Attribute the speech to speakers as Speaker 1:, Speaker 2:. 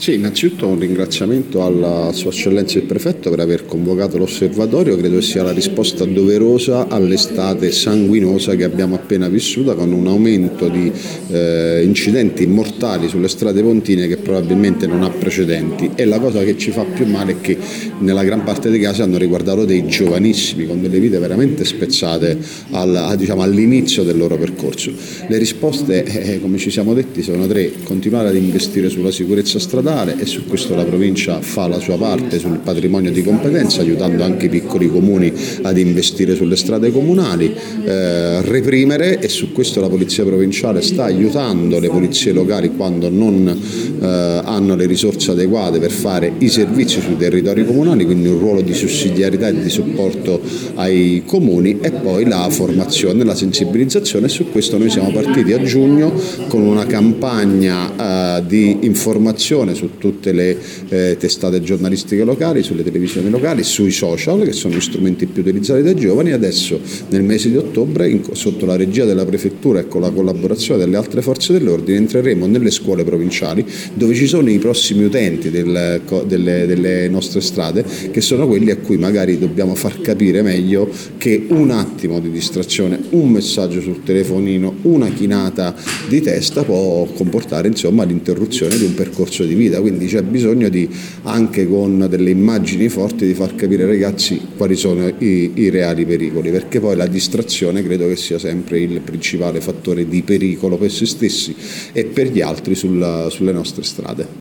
Speaker 1: Sì, innanzitutto un ringraziamento alla Sua Eccellenza il Prefetto per aver convocato l'osservatorio, credo sia la risposta doverosa all'estate sanguinosa che abbiamo appena vissuta, con un aumento di incidenti mortali sulle strade pontine che probabilmente non ha precedenti, e la cosa che ci fa più male è che nella gran parte dei casi hanno riguardato dei giovanissimi con delle vite veramente spezzate all'inizio del loro percorso. Le risposte, come ci siamo detti, sono tre: continuare ad investire sulla sicurezza stradale, e su questo la provincia fa la sua parte sul patrimonio di competenza, aiutando anche i piccoli comuni ad investire sulle strade comunali, reprimere, e su questo la Polizia Provinciale sta aiutando le polizie locali quando non hanno le risorse adeguate per fare i servizi sui territori comunali, quindi un ruolo di sussidiarietà e di supporto ai comuni, e poi la formazione, la sensibilizzazione. Su questo noi siamo partiti a giugno con una campagna di informazione su tutte le testate giornalistiche locali, sulle televisioni locali, sui social, che sono gli strumenti più utilizzati dai giovani. Adesso nel mese di ottobre, sotto la regia della Prefettura e con la collaborazione delle altre forze dell'ordine, entreremo nelle scuole provinciali dove ci sono i prossimi utenti delle nostre strade, che sono quelli a cui magari dobbiamo far capire meglio che un attimo di distrazione, un messaggio sul telefonino, una chinata di testa può comportare l'interruzione di un percorso di vita. Quindi c'è bisogno anche con delle immagini forti, di far capire ai ragazzi quali sono i reali pericoli, perché poi la distrazione credo che sia sempre il principale fattore di pericolo per se stessi e per gli altri sulle nostre strade.